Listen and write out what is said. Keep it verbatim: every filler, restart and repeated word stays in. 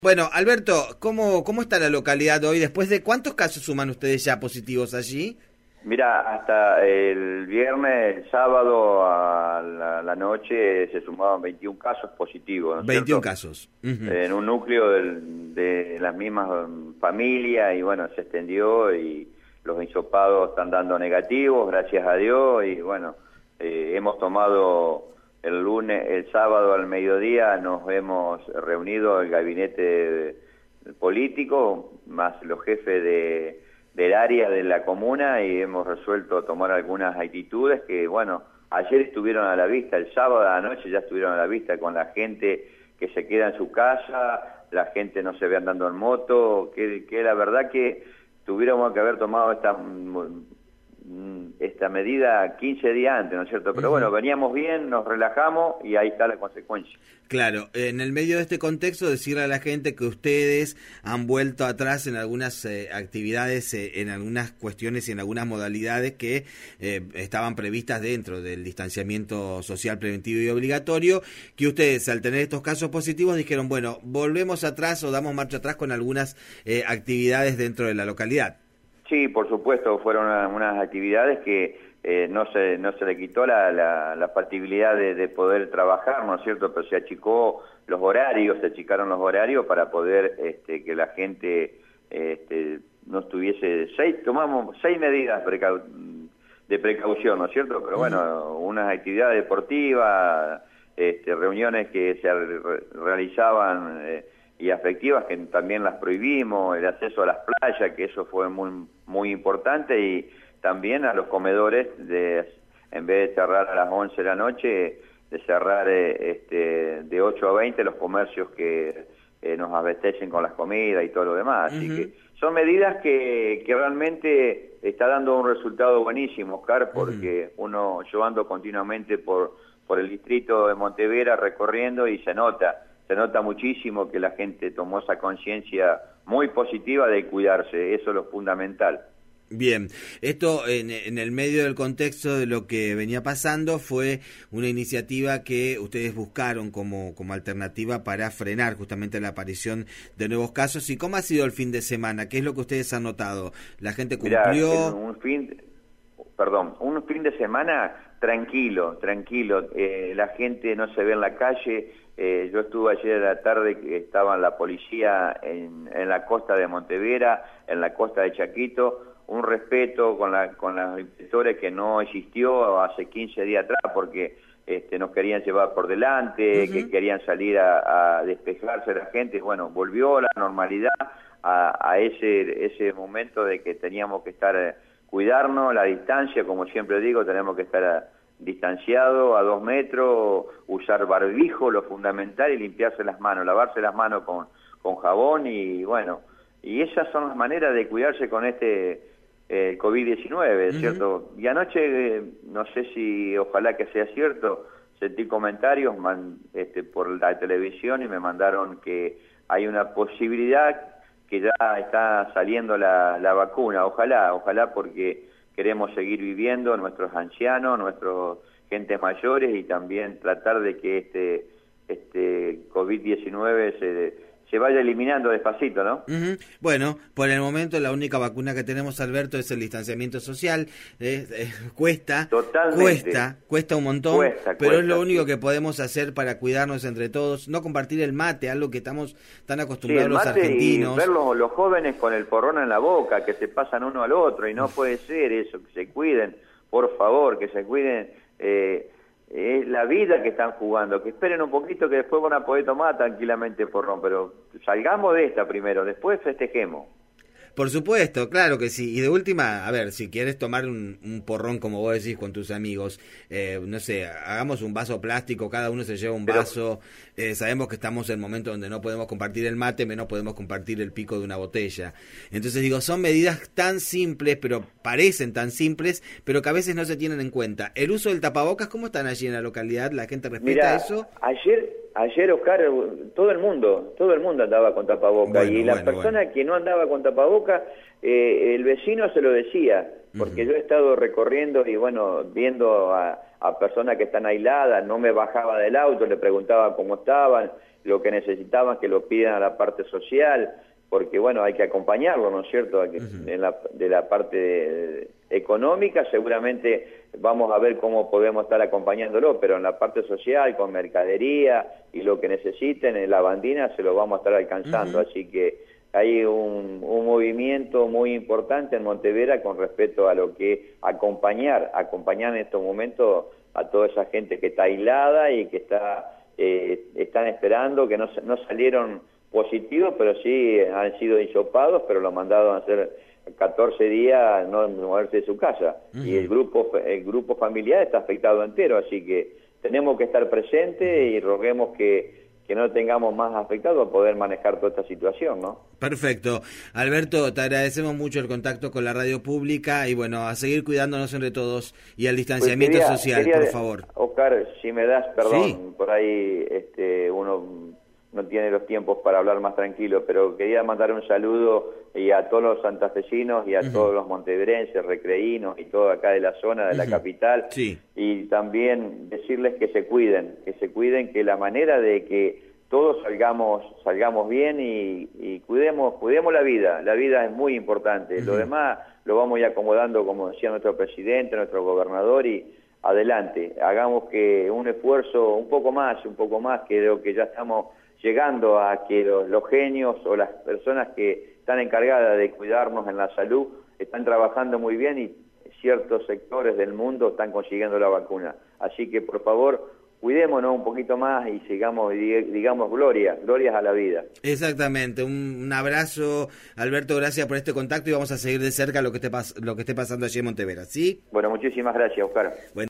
Bueno, Alberto, ¿cómo, cómo está la localidad hoy? ¿Después de cuántos casos suman ustedes ya positivos allí? Mira, hasta el viernes, el sábado a la, la noche se sumaban veintiún casos positivos, ¿no es veintiún cierto? casos. Uh-huh. En un núcleo del, de las mismas familias y bueno, se extendió y los hisopados están dando negativos, gracias a Dios, y bueno, eh, hemos tomado el lunes, el sábado al mediodía nos hemos reunido el gabinete político, más los jefes de del área de la comuna y hemos resuelto tomar algunas actitudes que, bueno, ayer estuvieron a la vista, el sábado a la noche ya estuvieron a la vista con la gente que se queda en su casa, la gente no se ve andando en moto, que, que la verdad que tuviéramos que haber tomado esta esta medida quince días antes, ¿no es cierto? Pero uh-huh. bueno, veníamos bien, nos relajamos y ahí está la consecuencia. Claro, en el medio de este contexto decirle a la gente que ustedes han vuelto atrás en algunas eh, actividades, eh, en algunas cuestiones y en algunas modalidades que eh, estaban previstas dentro del distanciamiento social preventivo y obligatorio, que ustedes al tener estos casos positivos dijeron, bueno, volvemos atrás o damos marcha atrás con algunas eh, actividades dentro de la localidad. Sí, por supuesto, fueron una, unas actividades que eh, no se no se le quitó la, la, la factibilidad de, de poder trabajar, ¿no es cierto? Pero se achicó los horarios, se achicaron los horarios para poder este, que la gente este, no estuviese... Seis, tomamos seis medidas precau, de precaución, ¿no es cierto? Pero bueno, unas actividades deportivas, este, reuniones que se re, realizaban... Eh, y afectivas que también las prohibimos, el acceso a las playas, que eso fue muy muy importante, y también a los comedores, de en vez de cerrar a las once de la noche, de cerrar eh, este, de ocho a veinte los comercios que eh, nos abastecen con las comidas y todo lo demás. Así uh-huh. que son medidas que, que realmente está dando un resultado buenísimo, Oscar, porque uh-huh. uno, yo ando continuamente por, por el distrito de Montevera recorriendo y se nota, se nota muchísimo que la gente tomó esa conciencia muy positiva de cuidarse, eso es lo fundamental. Bien, esto en, en el medio del contexto de lo que venía pasando fue una iniciativa que ustedes buscaron como, como alternativa para frenar justamente la aparición de nuevos casos. ¿Y cómo ha sido el fin de semana? ¿Qué es lo que ustedes han notado? ¿La gente cumplió? Mirá, un fin, perdón, un fin de semana tranquilo, tranquilo, eh, la gente no se ve en la calle. Eh, yo estuve ayer a la tarde, que estaba la policía en, en la costa de Montevera, en la costa de Chaquito, un respeto con, la, con los inspectores que no existió hace quince días atrás porque este, nos querían llevar por delante, uh-huh. que querían salir a, a despejarse la gente. Bueno, volvió la normalidad a, a ese, ese momento de que teníamos que estar, eh, cuidarnos, la distancia, como siempre digo, tenemos que estar... A, distanciado a dos metros, usar barbijo, lo fundamental, y limpiarse las manos, lavarse las manos con, con jabón y bueno, y esas son las maneras de cuidarse con este eh, COVID diecinueve, ¿cierto? Uh-huh. Y anoche, eh, no sé si, ojalá que sea cierto, sentí comentarios man, este, por la televisión y me mandaron que hay una posibilidad que ya está saliendo la, la vacuna, ojalá, ojalá porque... Queremos seguir viviendo, nuestros ancianos, nuestros gentes mayores y también tratar de que este este COVID diecinueve se, se vaya eliminando despacito, ¿no? Uh-huh. Bueno, por el momento la única vacuna que tenemos, Alberto, es el distanciamiento social. Eh, eh, cuesta, Totalmente. cuesta, cuesta un montón, cuesta, pero cuesta, es lo único sí. que podemos hacer para cuidarnos entre todos, no compartir el mate, algo que estamos tan acostumbrados sí, los argentinos. Y ver los, los jóvenes con el porrón en la boca, que se pasan uno al otro, y no puede ser eso, que se cuiden, por favor, que se cuiden. Eh, es la vida que están jugando, que esperen un poquito que después van a poder tomar tranquilamente porrón, pero salgamos de esta primero, después festejemos. Por supuesto, claro que sí. Y de última, a ver, si quieres tomar un, un porrón, como vos decís, con tus amigos, eh, no sé, hagamos un vaso plástico, cada uno se lleva un pero, vaso. Eh, sabemos que estamos en el momento donde no podemos compartir el mate, menos podemos compartir el pico de una botella. Entonces digo, son medidas tan simples, pero parecen tan simples, pero que a veces no se tienen en cuenta. El uso del tapabocas, ¿cómo están allí en la localidad? ¿La gente respeta Mirá, eso? ayer... Ayer, Oscar, todo el mundo, todo el mundo andaba con tapaboca, bueno, y la bueno, persona bueno. que no andaba con tapaboca, eh, el vecino se lo decía, porque uh-huh. yo he estado recorriendo y bueno, viendo a, a personas que están aisladas, no me bajaba del auto, le preguntaba cómo estaban, lo que necesitaban, que lo pidan a la parte social, porque bueno, hay que acompañarlo, ¿no es cierto? Uh-huh. En la, de la parte de, económica seguramente vamos a ver cómo podemos estar acompañándolo, pero en la parte social, con mercadería y lo que necesiten, en la bandina se lo vamos a estar alcanzando, uh-huh. Así que hay un, un movimiento muy importante en Montevera con respecto a lo que acompañar, acompañar en estos momentos a toda esa gente que está aislada y que está eh, están esperando, que no, no salieron positivos, pero sí han sido hisopados, pero lo mandaron a hacer catorce días no moverse de su casa. Uh-huh. Y el grupo el grupo familiar está afectado entero, así que tenemos que estar presentes y roguemos que que no tengamos más afectados a poder manejar toda esta situación, ¿no? Perfecto. Alberto, te agradecemos mucho el contacto con la radio pública y bueno, a seguir cuidándonos entre todos y al distanciamiento pues quería, social, quería, por favor. Oscar, si me das, perdón, sí. Por ahí este, uno no tiene los tiempos para hablar más tranquilo, pero quería mandar un saludo y a todos los santafesinos y a uh-huh. todos los monteverenses, recreínos y todo acá de la zona, de uh-huh. la capital, sí. Y también decirles que se cuiden, que se cuiden, que la manera de que todos salgamos salgamos bien y, y cuidemos cuidemos la vida, la vida es muy importante, uh-huh. Lo demás lo vamos a ir acomodando, como decía nuestro presidente, nuestro gobernador, y adelante, hagamos que un esfuerzo un poco más, un poco más, que lo que ya estamos llegando a que los, los genios o las personas que están encargadas de cuidarnos en la salud están trabajando muy bien y ciertos sectores del mundo están consiguiendo la vacuna. Así que, por favor, cuidémonos un poquito más y sigamos, digamos, gloria, glorias a la vida. Exactamente. Un, un abrazo, Alberto, gracias por este contacto y vamos a seguir de cerca lo que esté, pas- lo que esté pasando allí en Montevera, ¿sí? Bueno, muchísimas gracias, Oscar. Bueno.